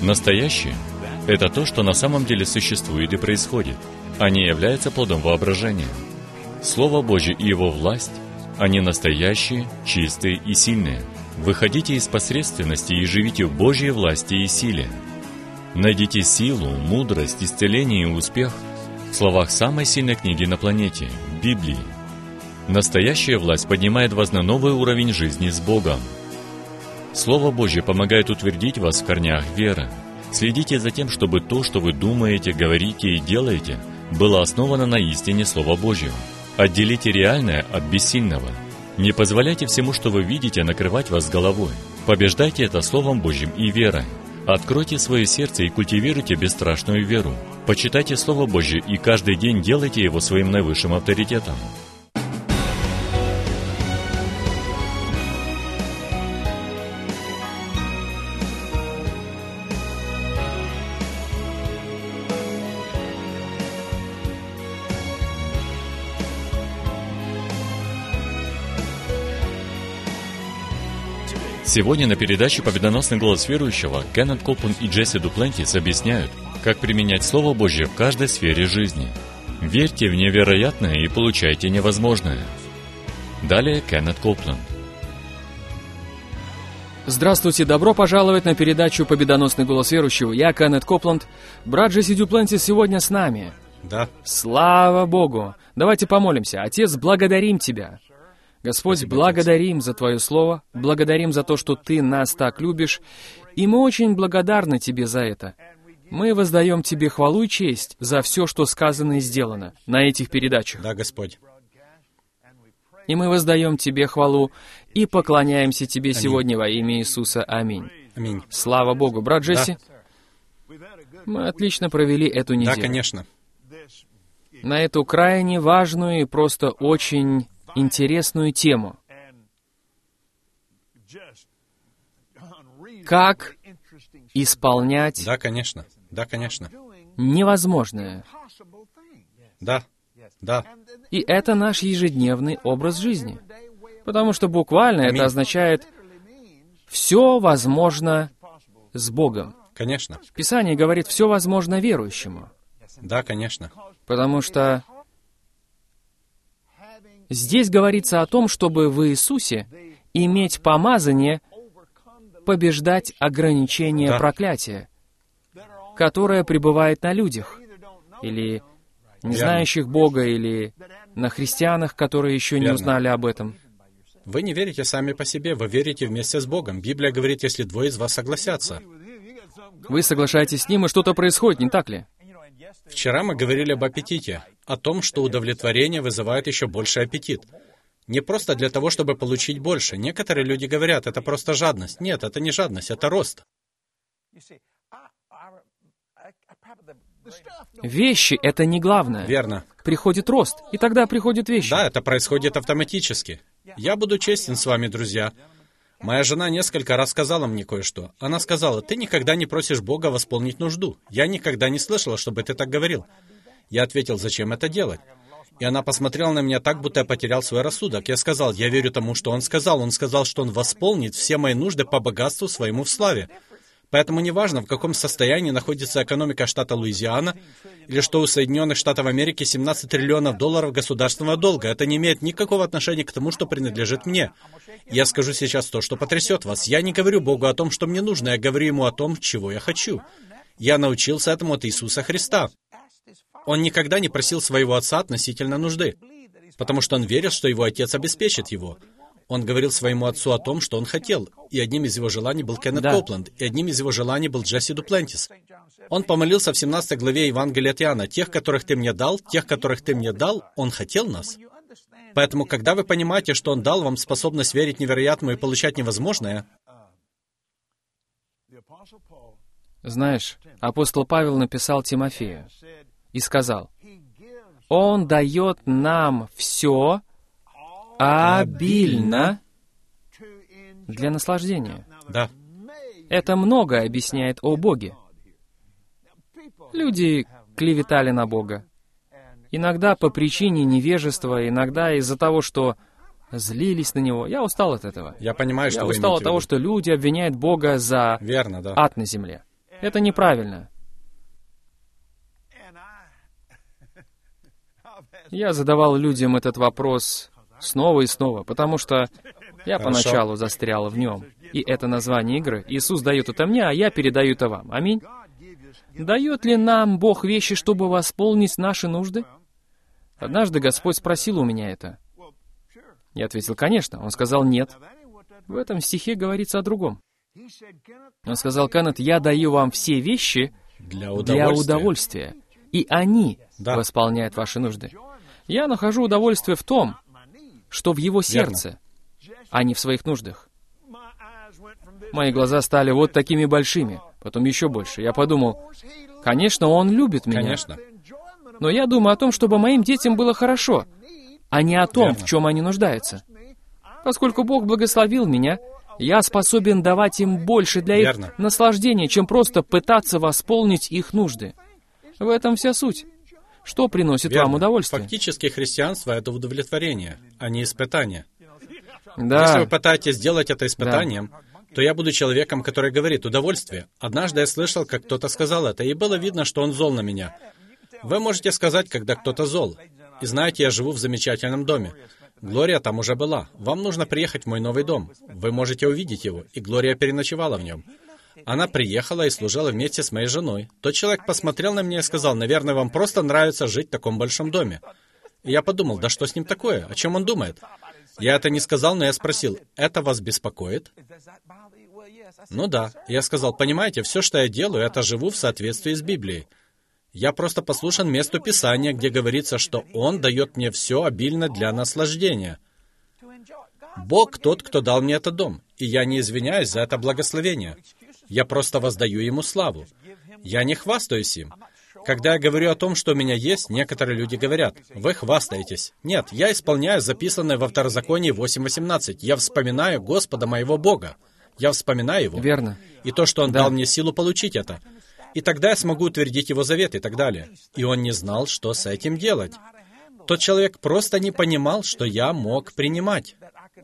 Настоящее — это то, что на самом деле существует и происходит, а не является плодом воображения. Слово Божье и Его власть, они настоящие, чистые и сильные. Выходите из посредственности и живите в Божьей власти и силе. Найдите силу, мудрость, исцеление и успех в словах самой сильной книги на планете — Библии. Настоящая власть поднимает вас на новый уровень жизни с Богом. Слово Божье помогает утвердить вас в корнях веры. Следите за тем, чтобы то, что вы думаете, говорите и делаете, было основано на истине Слова Божьего. Отделите реальное от бессильного. Не позволяйте всему, что вы видите, накрывать вас головой. Побеждайте это Словом Божьим и верой. Откройте свое сердце и культивируйте бесстрашную веру. Почитайте Слово Божье и каждый день делайте его своим наивысшим авторитетом. Сегодня на передаче «Победоносный голос верующего» Кеннет Копланд и Джесси Дуплантис объясняют, как применять Слово Божье в каждой сфере жизни. Верьте в невероятное и получайте невозможное. Далее Кеннет Копланд. Здравствуйте, добро пожаловать на передачу «Победоносный голос верующего». Я Кеннет Копланд. Брат Джесси Дуплантис сегодня с нами. Да. Слава Богу! Давайте помолимся. Отец, благодарим Тебя. Господь, Спасибо, благодарим за Твое Слово, благодарим за то, что Ты нас так любишь, и мы очень благодарны Тебе за это. Мы воздаем Тебе хвалу и честь за все, что сказано и сделано на этих передачах. Да, Господь. И мы воздаем Тебе хвалу и поклоняемся Тебе сегодня во имя Иисуса. Аминь. Аминь. Слава Богу. Брат Джесси, мы отлично провели эту неделю. Да, конечно. На эту крайне важную и просто очень интересную тему. Как исполнять Да, конечно. Да, конечно. невозможное. Да. Да. И это наш ежедневный образ жизни. Потому что буквально Аминь. это означает «все возможно с Богом». Конечно. Писание говорит «все возможно верующему». Да, конечно. Потому что здесь говорится о том, чтобы в Иисусе иметь помазание побеждать ограничения Да. проклятия, которое пребывает на людях, или не Верно. знающих Бога, или на христианах, которые еще не Верно. узнали об этом. Вы не верите сами по себе, вы верите вместе с Богом. Библия говорит, если двое из вас согласятся. Вы соглашаетесь с Ним, и что-то происходит, не так ли? Вчера мы говорили об аппетите, о том, что удовлетворение вызывает еще больший аппетит. Не просто для того, чтобы получить больше. Некоторые люди говорят, это просто жадность. Нет, это не жадность, это рост. Вещи — это не главное. Верно. Приходит рост, и тогда приходят вещи. Да, это происходит автоматически. Я буду честен с вами, друзья. Моя жена несколько раз сказала мне кое-что. Она сказала, ты никогда не просишь Бога восполнить нужду. Я никогда не слышала, чтобы ты так говорил. Я ответил, зачем это делать? И она посмотрела на меня так, будто я потерял свой рассудок. Я сказал, я верю тому, что он сказал. Он сказал, что он восполнит все мои нужды по богатству своему в славе. Поэтому неважно, в каком состоянии находится экономика штата Луизиана, или что у Соединенных Штатов Америки 17 триллионов долларов государственного долга. Это не имеет никакого отношения к тому, что принадлежит мне. Я скажу сейчас то, что потрясет вас. Я не говорю Богу о том, что мне нужно, я говорю Ему о том, чего я хочу. Я научился этому от Иисуса Христа. Он никогда не просил своего Отца относительно нужды, потому что он верил, что его Отец обеспечит его. Он говорил своему Отцу о том, что он хотел, и одним из его желаний был Кеннет Да. Копланд, и одним из его желаний был Джесси Дуплантис. Он помолился в 17 главе Евангелия от Иоанна, «Тех, которых ты мне дал, он хотел нас». Поэтому, когда вы понимаете, что он дал вам способность верить невероятному и получать невозможное, Знаешь, апостол Павел написал Тимофею и сказал, «Он дает нам все обильно для наслаждения». да, Это многое объясняет о Боге. Люди клеветали на Бога. Иногда по причине невежества, иногда из-за того, что злились на Него. Я устал от этого. я понимаю, что Я вы устал имеете от того, в виду. что люди обвиняют Бога за Верно, да. ад на земле. Это неправильно. Я задавал людям этот вопрос снова и снова, потому что я поначалу застрял в нем. И это название игры. Иисус дает это мне, а я передаю это вам. Аминь. Дает ли нам Бог вещи, чтобы восполнить наши нужды? Однажды Господь спросил у меня это. Я ответил, конечно. Он сказал, нет. В этом стихе говорится о другом. Он сказал, Кеннет, я даю вам все вещи для удовольствия, и они восполняют ваши нужды. Я нахожу удовольствие в том, что в его сердце, а не в своих нуждах. Мои глаза стали вот такими большими, потом еще больше. Я подумал, конечно, он любит меня. Конечно. Но я думаю о том, чтобы моим детям было хорошо, а не о том, в чем они нуждаются. Поскольку Бог благословил меня, я способен давать им больше для их наслаждения, чем просто пытаться восполнить их нужды. В этом вся суть. Что приносит вам удовольствие? Фактически христианство — это удовлетворение, а не испытание. Да. Если вы пытаетесь сделать это испытанием, то я буду человеком, который говорит «удовольствие». Однажды я слышал, как кто-то сказал это, и было видно, что он зол на меня. Вы можете сказать, когда кто-то зол. И знаете, я живу в замечательном доме. Глория там уже была. Вам нужно приехать в мой новый дом. Вы можете увидеть его, и Глория переночевала в нем. Она приехала и служила вместе с моей женой. Тот человек посмотрел на меня и сказал, наверное, вам просто нравится жить в таком большом доме. И я подумал, да что с ним такое? О чем он думает? Я это не сказал, но я спросил, это вас беспокоит? Ну да. Я сказал, понимаете, все, что я делаю, это живу в соответствии с Библией. Я просто послушен месту Писания, где говорится, что Он дает мне все обильно для наслаждения. Бог тот, кто дал мне этот дом, и я не извиняюсь за это благословение. Я просто воздаю Ему славу. Я не хвастаюсь им. Когда я говорю о том, что у меня есть, некоторые люди говорят, «Вы хвастаетесь». Нет, я исполняю записанное во Второзаконии 8:18. Я вспоминаю Господа моего Бога. Я вспоминаю Его. Верно. И то, что Он дал мне силу получить это. И тогда я смогу утвердить Его завет и так далее. И он не знал, что с этим делать. Тот человек просто не понимал, что я мог принимать.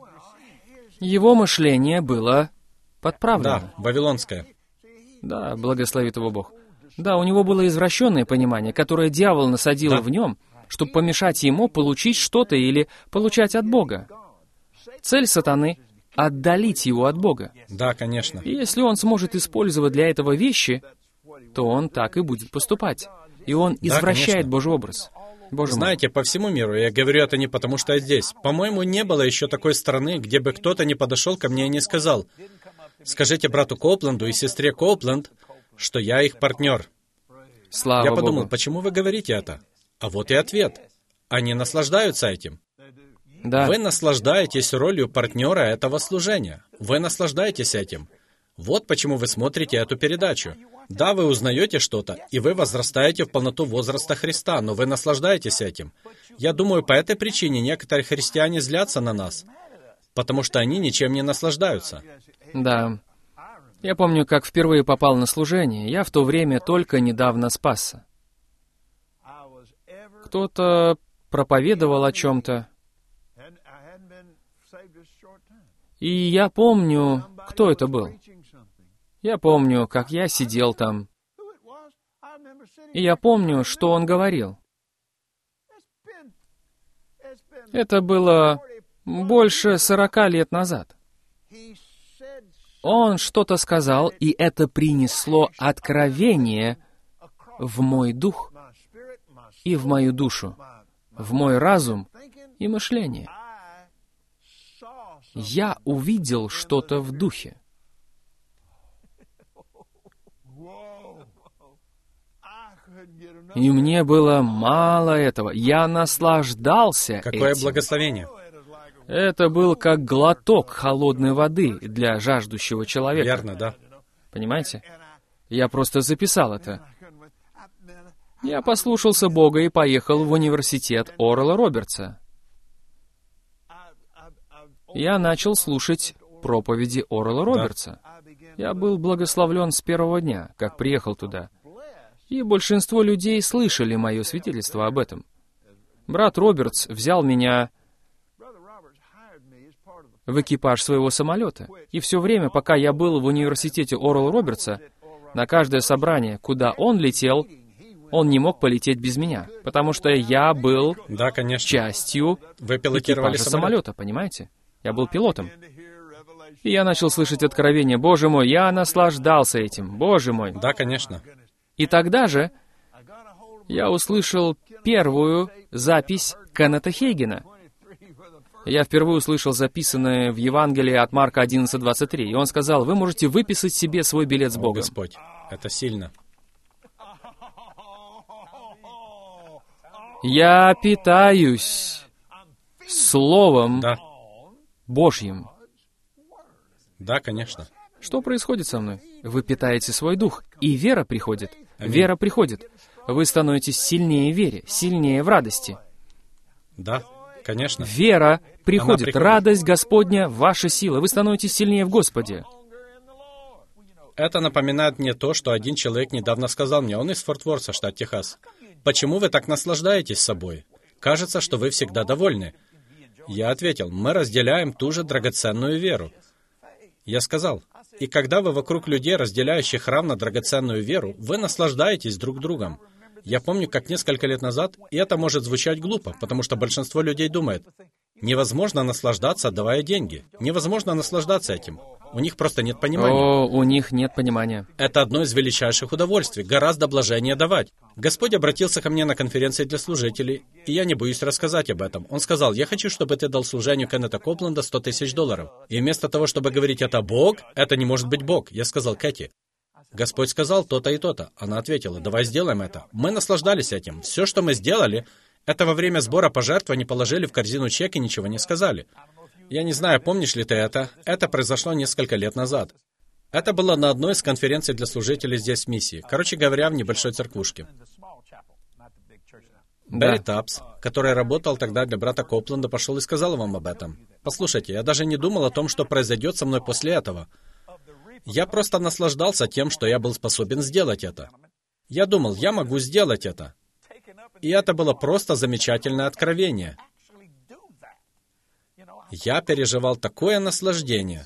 Его мышление было подправлено. Да, вавилонское. Да, благословит его Бог. Да, у него было извращенное понимание, которое дьявол насадил в нем, чтобы помешать ему получить что-то или получать от Бога. Цель сатаны — отдалить его от Бога. Да, конечно. И если он сможет использовать для этого вещи, то он так и будет поступать. И он извращает Божий образ. Боже мой. Знаете, по всему миру, я говорю это не потому, что я здесь. По-моему, не было еще такой страны, где бы кто-то не подошел ко мне и не сказал, «Скажите брату Коупленду и сестре Коупленд, что я их партнер». Слава Я подумал, Богу. почему вы говорите это? А вот и ответ. Они наслаждаются этим. Да. Вы наслаждаетесь ролью партнера этого служения. Вы наслаждаетесь этим. Вот почему вы смотрите эту передачу. Да, вы узнаете что-то, и вы возрастаете в полноту возраста Христа, но вы наслаждаетесь этим. Я думаю, по этой причине некоторые христиане злятся на нас, потому что они ничем не наслаждаются. Да. Я помню, как впервые попал на служение. Я в то время только недавно спасся. Кто-то проповедовал о чем-то. И я помню, кто это был. Я помню, как я сидел там. И я помню, что он говорил. Это было больше 40 лет назад. Он что-то сказал, и это принесло откровение в мой дух и в мою душу, в мой разум и мышление. Я увидел что-то в духе. И мне было мало этого. Я наслаждался Какое этим. благословение. Это был как глоток холодной воды для жаждущего человека. Верно, да. Понимаете? Я просто записал это. Я послушался Бога и поехал в университет Орла Робертса. Я начал слушать проповеди Орла Робертса. Я был благословлен с первого дня, как приехал туда. И большинство людей слышали мое свидетельство об этом. Брат Робертс взял меня в экипаж своего самолета. И все время, пока я был в университете Орла Робертса, На каждое собрание, куда он летел, он не мог полететь без меня, потому что я был Да, конечно. частью Вы пилотировали экипажа самолет. самолета, понимаете? Я был пилотом. И я начал слышать откровение. Боже мой, я наслаждался этим. Боже мой. Да, конечно. И тогда же я услышал первую запись Кеннета Хейгена. Я впервые услышал записанное в Евангелии от Марка 11:23. И он сказал, вы можете выписать себе свой билет с О, Богом. Господь, это сильно. Я питаюсь Словом Да, Божьим. да, конечно. Что происходит со мной? Вы питаете свой дух, и вера приходит. Аминь. Вера приходит. Вы становитесь сильнее в вере, сильнее в радости. Да, конечно. Вера приходит, приходит. радость Господня, ваша сила. Вы становитесь сильнее в Господе. Это напоминает мне то, что один человек недавно сказал мне, он из Форт Ворса, штат Техас. Почему вы так наслаждаетесь собой? Кажется, что вы всегда довольны. Я ответил, мы разделяем ту же драгоценную веру. Я сказал, и когда вы вокруг людей, разделяющих равно драгоценную веру, вы наслаждаетесь друг другом. Я помню, как несколько лет назад, и это может звучать глупо, потому что большинство людей думает, невозможно наслаждаться, отдавая деньги. Невозможно наслаждаться этим. У них просто нет понимания. О, у них нет понимания. Это одно из величайших удовольствий, гораздо блаженнее давать. Господь обратился ко мне на конференции для служителей, и я не боюсь рассказать об этом. Он сказал, я хочу, чтобы ты дал служению Кеннета Копленда $100 000. И вместо того, чтобы говорить, это Бог, это не может быть Бог, я сказал, Кэти, Господь сказал то-то и то-то. Она ответила, давай сделаем это. Мы наслаждались этим. Все, что мы сделали, это во время сбора пожертвований положили в корзину чек и ничего не сказали. Я не знаю, помнишь ли ты это? Это произошло несколько лет назад. Это было на одной из конференций для служителей здесь в миссии. Короче говоря, в небольшой церквушке. Берри Тапс, который работал тогда для брата Копленда, пошел и сказал вам об этом. Послушайте, я даже не думал о том, что произойдет со мной после этого. Я просто наслаждался тем, что я был способен сделать это. Я думал, я могу сделать это. И это было просто замечательное откровение. Я переживал такое наслаждение.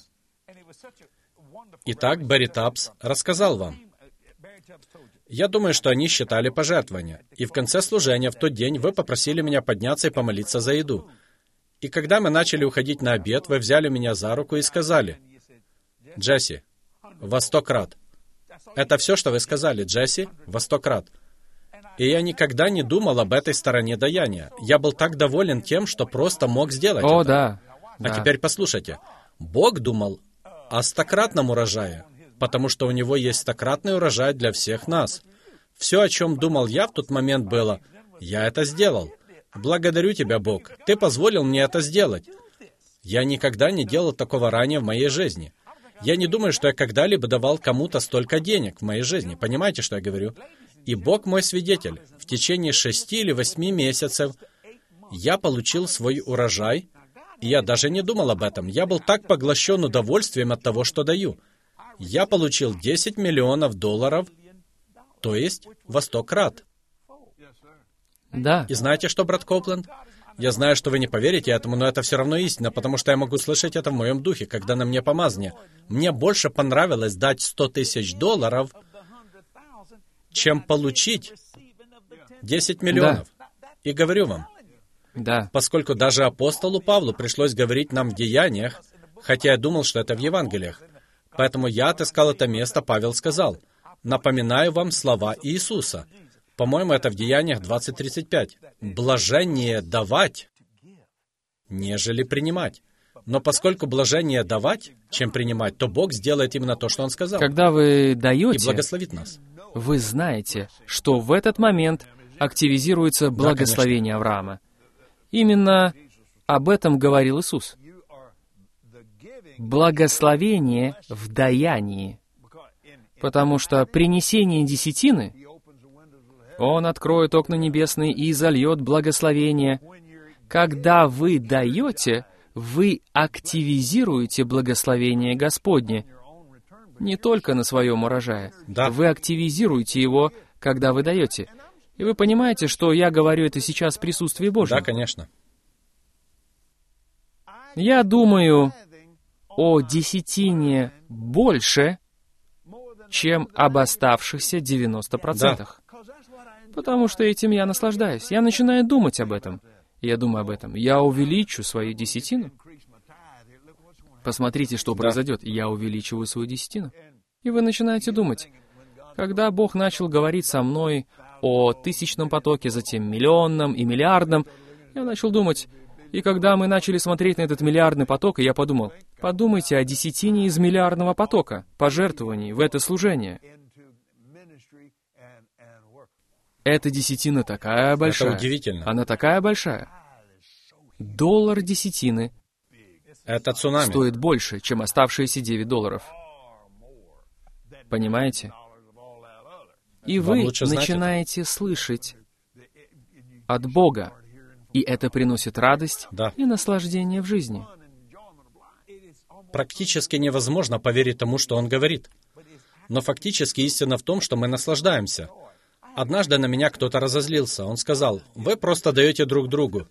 Итак, Берри Тапс рассказал вам. Я думаю, что они считали пожертвования. И в конце служения в тот день вы попросили меня подняться и помолиться за еду. И когда мы начали уходить на обед, вы взяли меня за руку и сказали, «Джесси, во 100 крат». Это все, что вы сказали, Джесси, во 100 крат. И я никогда не думал об этой стороне даяния. Я был так доволен тем, что просто мог сделать О, это. да. А теперь послушайте. Бог думал о 100-кратном урожае, потому что у Него есть 100-кратный урожай для всех нас. Все, о чем думал я в тот момент, было, я это сделал. Благодарю Тебя, Бог. Ты позволил мне это сделать. Я никогда не делал такого ранее в моей жизни. Я не думаю, что я когда-либо давал кому-то столько денег в моей жизни. Понимаете, что я говорю? И Бог мой свидетель. В течение 6 или 8 месяцев я получил свой урожай, и я даже не думал об этом. Я был так поглощен удовольствием от того, что даю. Я получил $10 миллионов, то есть во 100 крат. Да. И знаете что, брат Копленд? Я знаю, что вы не поверите этому, но это все равно истина, потому что я могу слышать это в моем духе, когда на мне помазание. Мне больше понравилось дать $100 000, чем получить 10 миллионов. И говорю вам, Да. поскольку даже апостолу Павлу пришлось говорить нам в Деяниях, хотя я думал, что это в Евангелиях. Поэтому я отыскал это место, Павел сказал, «Напоминаю вам слова Иисуса». По-моему, это в Деяниях 20:35. «Блажение давать, нежели принимать». Но поскольку блажение давать, чем принимать, то Бог сделает именно то, что Он сказал, Когда вы и даете, благословит нас. вы знаете, что в этот момент активизируется благословение Авраама. Именно об этом говорил Иисус. Благословение в даянии. Потому что принесение десятины, Он откроет окна небесные и зальет благословение. Когда вы даете, вы активизируете благословение Господне. Не только на своем урожае. Да. Вы активизируете его, когда вы даете. И вы понимаете, что я говорю это сейчас в присутствии Божьем. Да, конечно. Я думаю о десятине больше, чем об оставшихся 90%. Потому что этим я наслаждаюсь. Я начинаю думать об этом. Я думаю об этом. Я увеличу свою десятину. Посмотрите, что произойдет. Я увеличиваю свою десятину. И вы начинаете думать. Когда Бог начал говорить со мной о тысячном потоке, затем миллионном и миллиардном, я начал думать. И когда мы начали смотреть на этот миллиардный поток, я подумал, подумайте о десятине из миллиардного потока, пожертвований в это служение. Эта десятина такая большая. Это удивительно. Она такая большая. $1 десятины Это цунами. стоит больше, чем оставшиеся $9. Понимаете? И Вам вы лучше знать начинаете слышать от Бога, и это приносит радость Да. и наслаждение в жизни. Практически невозможно поверить тому, что он говорит. Но фактически истина в том, что мы наслаждаемся. Однажды на меня кто-то разозлился. Он сказал, «Вы просто даете друг другу».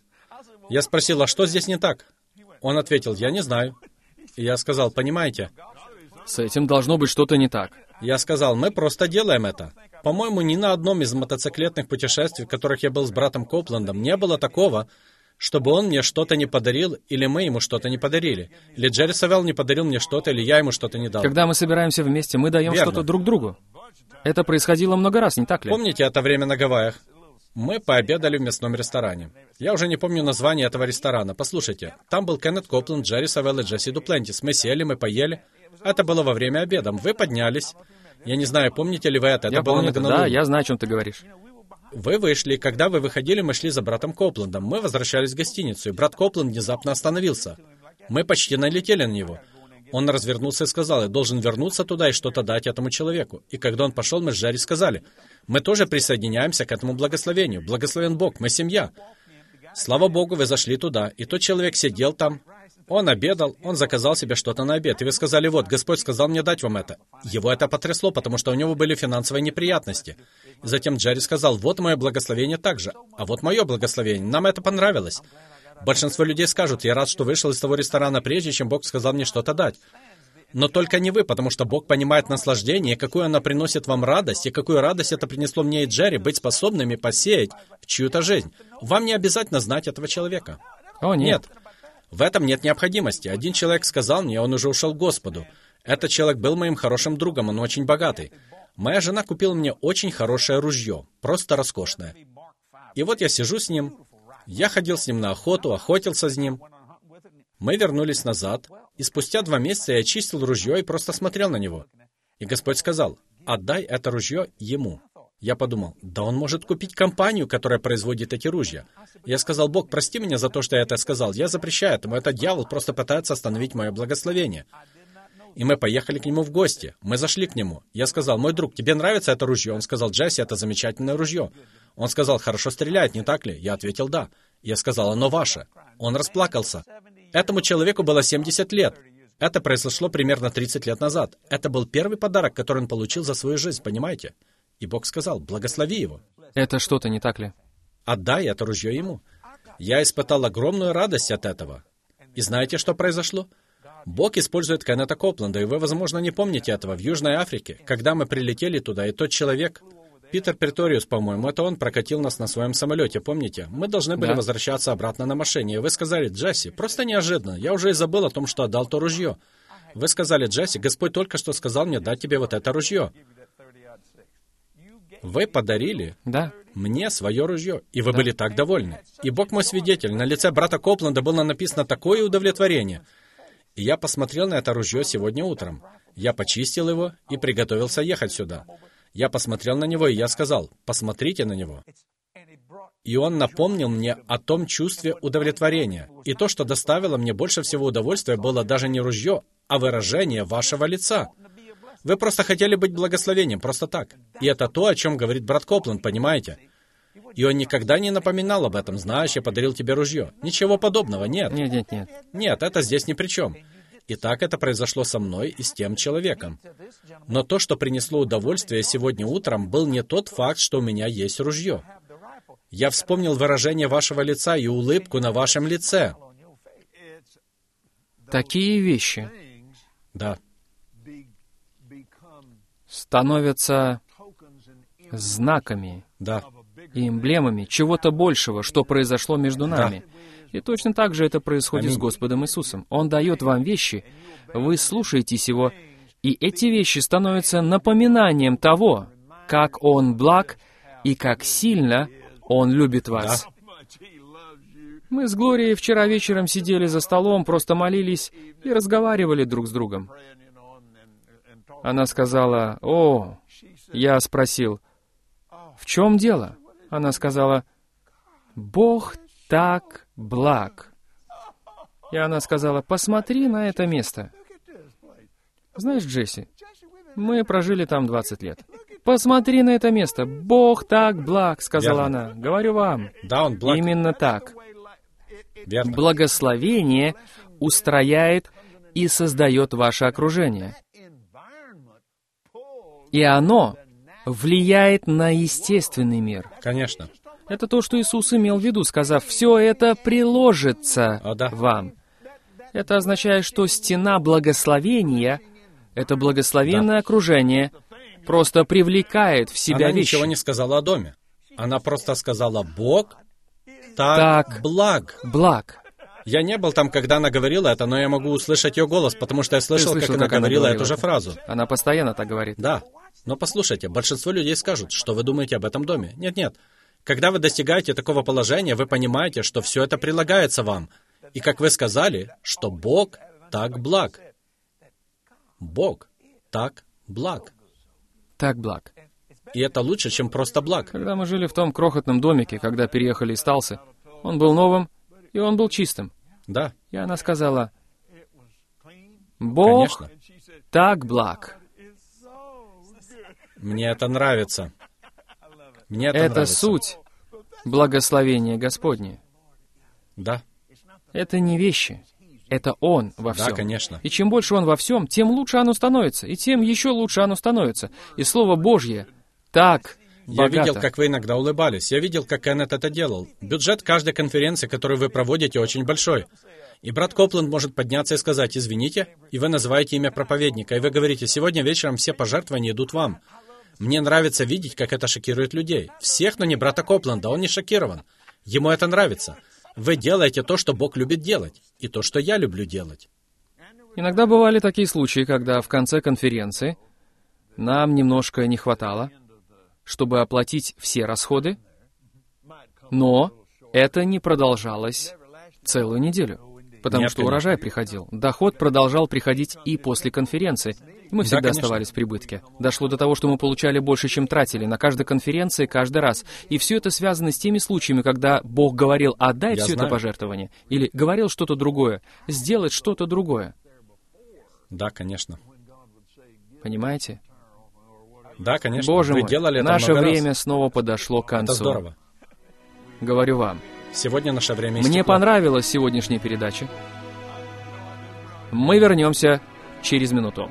Я спросил, «А что здесь не так?» Он ответил, «Я не знаю». И я сказал, «Понимаете?» С этим должно быть что-то не так. Я сказал, «Мы просто делаем это». По-моему, ни на одном из мотоциклетных путешествий, в которых я был с братом Коплендом, не было такого, чтобы он мне что-то не подарил, или мы ему что-то не подарили. Или Джерри Савелл не подарил мне что-то, или я ему что-то не дал. Когда мы собираемся вместе, мы даем Верно. что-то друг другу. Это происходило много раз, не так ли? Помните это время на Гавайях? Мы пообедали в мясном ресторане. Я уже не помню название этого ресторана. Послушайте, там был Кеннет Копленд, Джерри Савелл и Джесси Дуплентис. Мы сели, мы поели. Это было во время обеда. Вы поднялись. Я не знаю, помните ли вы это? Это Я было помню на это, Гонолулу. да, я знаю, о чем ты говоришь. Вы вышли, когда вы выходили, мы шли за братом Коплендом. Мы возвращались в гостиницу, и брат Копленд внезапно остановился. Мы почти налетели на него. Он развернулся и сказал, «Я должен вернуться туда и что-то дать этому человеку». И когда он пошел, мы с Джерри сказали, «Мы тоже присоединяемся к этому благословению. Благословен Бог, мы семья». Слава Богу, вы зашли туда, и тот человек сидел там. Он обедал, он заказал себе что-то на обед. И вы сказали, «Вот, Господь сказал мне дать вам это». Его это потрясло, потому что у него были финансовые неприятности. И затем Джерри сказал, «Вот мое благословение также, а вот мое благословение. Нам это понравилось». Большинство людей скажут, «Я рад, что вышел из того ресторана, прежде чем Бог сказал мне что-то дать». Но только не вы, потому что Бог понимает наслаждение, какую она приносит вам радость, и какую радость это принесло мне и Джерри, быть способными посеять в чью-то жизнь. Вам не обязательно знать этого человека. О, нет. В этом нет необходимости. Один человек сказал мне, он уже ушел к Господу. Этот человек был моим хорошим другом, он очень богатый. Моя жена купила мне очень хорошее ружье, просто роскошное. И вот я сижу с ним, я ходил с ним на охоту, охотился с ним. Мы вернулись назад, и спустя 2 месяца я чистил ружье и просто смотрел на него. И Господь сказал, «Отдай это ружье ему». Я подумал, да он может купить компанию, которая производит эти ружья. Я сказал, Бог, прости меня за то, что я это сказал. Я запрещаю этому. Этот дьявол просто пытается остановить мое благословение. И мы поехали к нему в гости. Мы зашли к нему. Я сказал, мой друг, тебе нравится это ружье? Он сказал, Джесси, это замечательное ружье. Он сказал, хорошо стреляет, не так ли? Я ответил, да. Я сказал, оно ваше. Он расплакался. Этому человеку было 70 лет. Это произошло примерно 30 лет назад. Это был первый подарок, который он получил за свою жизнь, понимаете? И Бог сказал, благослови его. Это что-то не так ли? Отдай это ружье ему. Я испытал огромную радость от этого. И знаете, что произошло? Бог использует Кеннета Копленда, и вы, возможно, не помните этого, в Южной Африке, когда мы прилетели туда, и тот человек, Питер Преториус, по-моему, это он прокатил нас на своем самолете, помните? Мы должны были возвращаться обратно на машине, и вы сказали, Джесси, просто неожиданно, я уже и забыл о том, что отдал то ружье. Вы сказали, Джесси, Господь только что сказал мне дать тебе вот это ружье. Вы подарили мне свое ружье, и вы были так довольны. И Бог мой свидетель, на лице брата Копленда было написано такое удовлетворение. И я посмотрел на это ружье сегодня утром. Я почистил его и приготовился ехать сюда. Я посмотрел на него, и я сказал, посмотрите на него. И он напомнил мне о том чувстве удовлетворения. И то, что доставило мне больше всего удовольствия, было даже не ружье, а выражение вашего лица. Вы просто хотели быть благословением, просто так. И это то, о чем говорит брат Копленд, понимаете? И он никогда не напоминал об этом, знаешь, я подарил тебе ружье. Ничего подобного, нет. Нет. Нет, это здесь ни при чем. И так это произошло со мной и с тем человеком. Но то, что принесло удовольствие сегодня утром, был не тот факт, что у меня есть ружье. Я вспомнил выражение вашего лица и улыбку на вашем лице. Такие вещи Да. становятся знаками Да. и эмблемами чего-то большего, что произошло между нами. И точно так же это происходит с Господом Иисусом. Он дает вам вещи, вы слушаетесь Его, и эти вещи становятся напоминанием того, как Он благ и как сильно Он любит вас. Мы с Глорией вчера вечером сидели за столом, просто молились и разговаривали друг с другом. Она сказала: «О!» Я спросил: «В чем дело?» Она сказала: «Бог так благ». И она сказала: «Посмотри на это место». Знаешь, Джесси, мы прожили там 20 лет. «Посмотри на это место. Бог так благ», — сказала Верно. она. Говорю вам, Да, Он благ. именно так. Верно. Благословение устрояет и создает ваше окружение. И оно влияет на естественный мир. Конечно. Это то, что Иисус имел в виду, сказав: «Все это приложится О, да. вам». Это означает, что стена благословения, это благословенное окружение, просто привлекает в себя Она вещи. ничего не сказала о доме. Она просто сказала: «Бог Так благ». Благ. Я не был там, когда она говорила это, но я могу услышать ее голос, потому что я слышал, слышал, как она как она говорила говорила эту же фразу. Она постоянно так говорит. Да. Но послушайте, большинство людей скажут, что вы думаете об этом доме. Нет. Когда вы достигаете такого положения, вы понимаете, что все это прилагается вам. И как вы сказали, что Бог так благ. Бог так благ. Так благ. И это лучше, чем просто благ. Когда мы жили в том крохотном домике, когда переехали из Талсы, он был новым, и он был чистым. Да, И она сказала: «Бог конечно. так благ». Мне это нравится. Мне это Это нравится. суть благословения Господне. Да, Это не вещи. Это Он во всем. да, конечно. И чем больше Он во всем, тем лучше оно становится. И тем еще лучше оно становится. И Слово Божье так Я богато. видел, как вы иногда улыбались. Я видел, как Кеннет это делал. Бюджет каждой конференции, которую вы проводите, очень большой. И брат Копланд может подняться и сказать: «Извините», и вы называете имя проповедника, и вы говорите: «Сегодня вечером все пожертвования идут вам». Мне нравится видеть, как это шокирует людей. Всех, но не брата Копланда, он не шокирован. Ему это нравится. Вы делаете то, что Бог любит делать, и то, что я люблю делать. Иногда бывали такие случаи, когда в конце конференции нам немножко не хватало, чтобы оплатить все расходы, но это не продолжалось целую неделю, потому Нет, что конечно. урожай приходил. Доход продолжал приходить и после конференции. Мы всегда конечно. оставались в прибытке. Дошло до того, что мы получали больше, чем тратили, на каждой конференции, каждый раз. И все это связано с теми случаями, когда Бог говорил: «Отдай Я все это знаю. пожертвование», или говорил что-то другое, сделать что-то другое. Да, конечно. Понимаете? Да, конечно. Боже вы мой, делали это наше много раз. время снова подошло к концу. Это здорово. Говорю вам, Сегодня наше время мне истекло. понравилась сегодняшняя передача. Мы вернемся через минуту.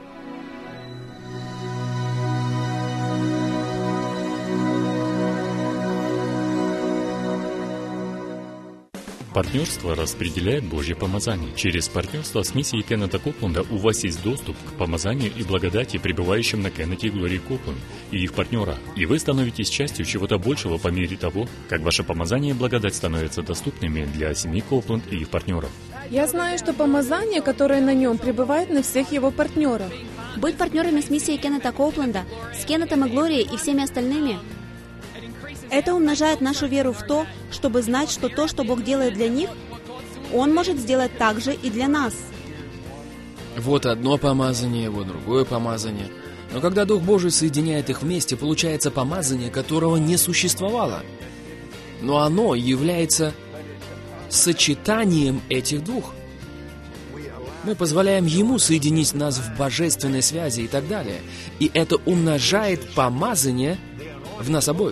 Партнерство распределяет Божье помазание. Через партнерство с миссией Кеннета Копланда у вас есть доступ к помазанию и благодати, пребывающим на Кеннете и Глории Копланд и их партнера. И вы становитесь частью чего-то большего по мере того, как ваше помазание и благодать становятся доступными для семьи Копланд и их партнеров. Я знаю, что помазание, которое на нем, пребывает на всех его партнерах. Быть партнерами с миссией Кеннета Коупленда, с Кеннетом и Глорией и всеми остальными, это умножает нашу веру в то, чтобы знать, что то, что Бог делает для них, Он может сделать также и для нас. Вот одно помазание, вот другое помазание. Но когда Дух Божий соединяет их вместе, получается помазание, которого не существовало. Но оно является сочетанием этих двух. Мы позволяем Ему соединить нас в божественной связи и так далее. И это умножает помазание в нас обоих.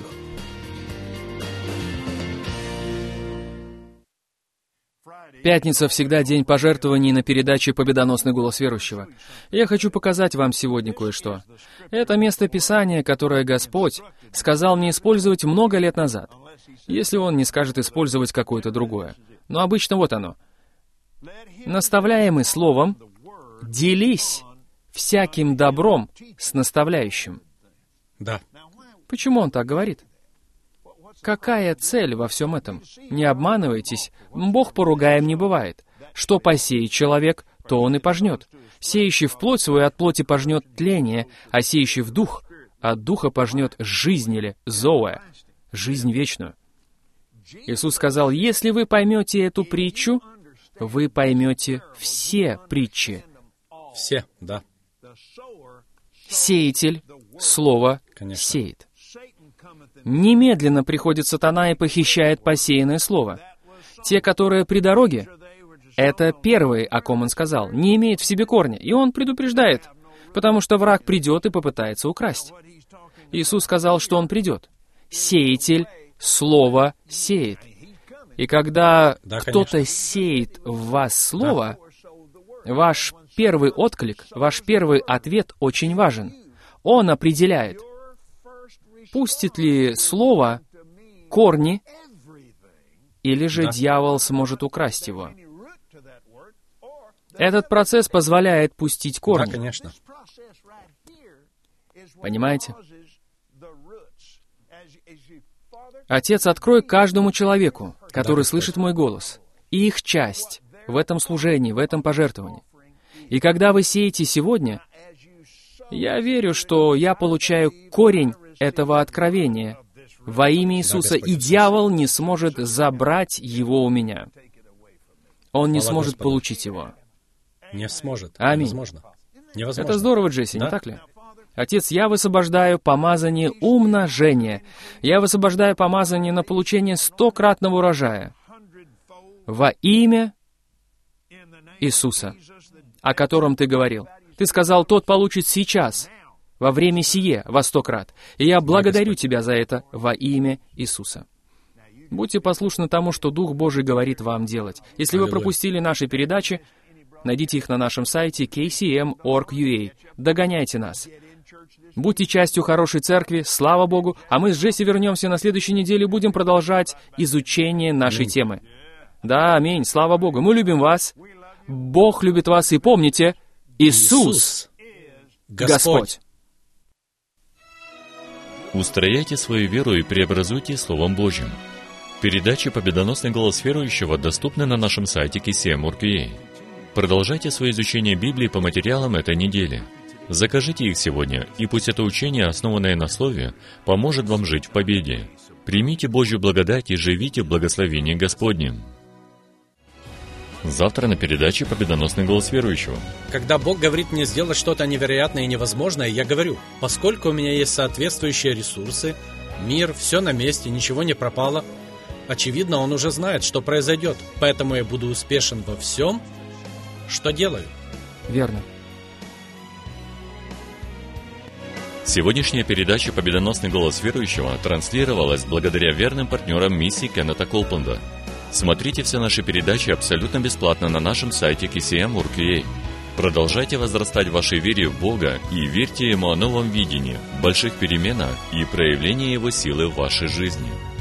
Пятница всегда день пожертвований на передаче «Победоносный голос верующего». Я хочу показать вам сегодня кое-что. Это место Писания, которое Господь сказал мне использовать много лет назад, если Он не скажет использовать какое-то другое. Но обычно вот оно. Наставляемый словом, делись всяким добром с наставляющим». Да. Почему он так говорит? Какая цель во всем этом? Не обманывайтесь, Бог поругаем не бывает. Что посеет человек, то он и пожнет. Сеющий в плоть свою от плоти пожнет тление, а сеющий в дух от духа пожнет жизнь или зоэ, жизнь вечную. Иисус сказал, если вы поймете эту притчу, вы поймете все притчи. Все, да. Сеятель слово Конечно. сеет. Немедленно приходит сатана и похищает посеянное слово. Те, которые при дороге, это первые, о ком он сказал, не имеет в себе корня, и он предупреждает, потому что враг придет и попытается украсть. Иисус сказал, что он придет. Сеятель слово сеет. И когда кто-то сеет в вас слово, ваш первый отклик, ваш первый ответ очень важен. Он определяет, пустит ли слово корни, или же дьявол сможет украсть его. Этот процесс позволяет пустить корни. Да, конечно. Понимаете? Отец, открой каждому человеку, который слышит мой голос, их часть в этом служении, в этом пожертвовании. И когда вы сеете сегодня, я верю, что я получаю корень этого откровения во имя Иисуса, и дьявол не сможет забрать его у меня. Он не сможет получить его. Не сможет. Аминь. Невозможно. Невозможно. Это здорово, Джесси, Да. не так ли? Отец, я высвобождаю помазание умножения. Я высвобождаю помазание на получение 100-кратного урожая во имя Иисуса, о котором ты говорил. Ты сказал, тот получит сейчас, во время сие, во 100 крат. И я благодарю Тебя за это во имя Иисуса. Будьте послушны тому, что Дух Божий говорит вам делать. Если вы Аллилуйя. пропустили наши передачи, найдите их на нашем сайте kcm.org.ua. Догоняйте нас. Будьте частью хорошей церкви, слава Богу, а мы с Джесси вернемся на следующей неделе и будем продолжать изучение нашей темы. Да, аминь, слава Богу. Мы любим вас, Бог любит вас, и помните, Иисус Господь. Устрояйте свою веру и преобразуйте Словом Божьим. Передачи «Победоносный голос верующего» доступны на нашем сайте kcm.org.ua. Продолжайте свое изучение Библии по материалам этой недели. Закажите их сегодня, и пусть это учение, основанное на Слове, поможет вам жить в победе. Примите Божью благодать и живите в благословении Господнем. Завтра на передаче «Победоносный голос верующего». Когда Бог говорит мне сделать что-то невероятное и невозможное, я говорю, поскольку у меня есть соответствующие ресурсы, мир, все на месте, ничего не пропало, очевидно, Он уже знает, что произойдет, поэтому я буду успешен во всем, что делаю. Верно. Сегодняшняя передача «Победоносный голос верующего» транслировалась благодаря верным партнерам миссии Кеннета Колпленда. Смотрите все наши передачи абсолютно бесплатно на нашем сайте kcm.org.ua. Продолжайте возрастать в вашей вере в Бога и верьте Ему о новом видении, больших переменах и проявлении Его силы в вашей жизни.